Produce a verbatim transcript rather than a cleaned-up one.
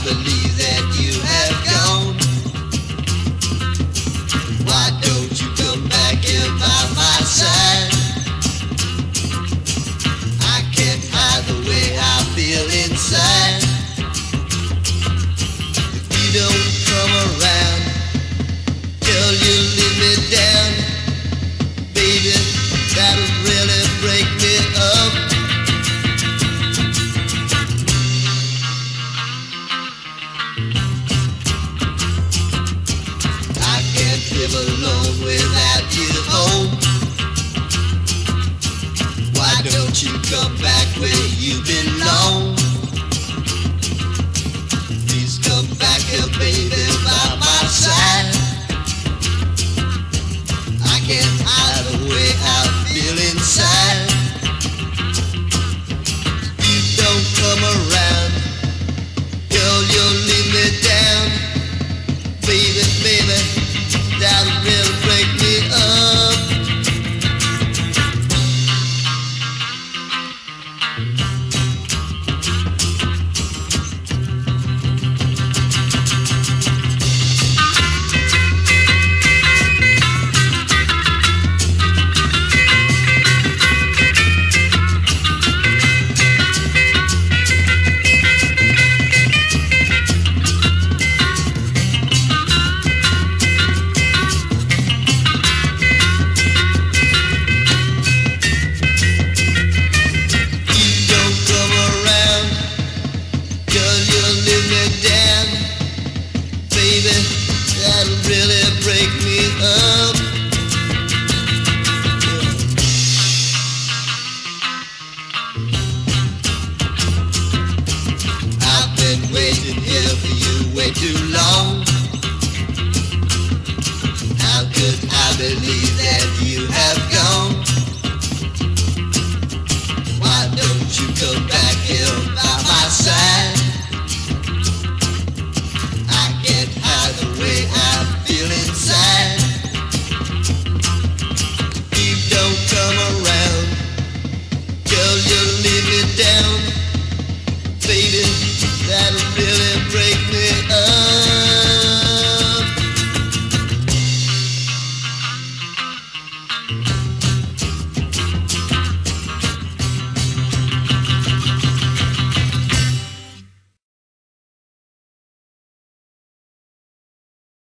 believe that you have gone. Why don't you come back here by my side? I can't hide the way I feel inside. If you don't come around, girl, you leave me down. Baby, that'll really break me up. I can't live alone without you home. Why don't you come back where you belong? Please come back here, baby, by my side. I can't hide the way I feel inside. You don't come around, girl, you're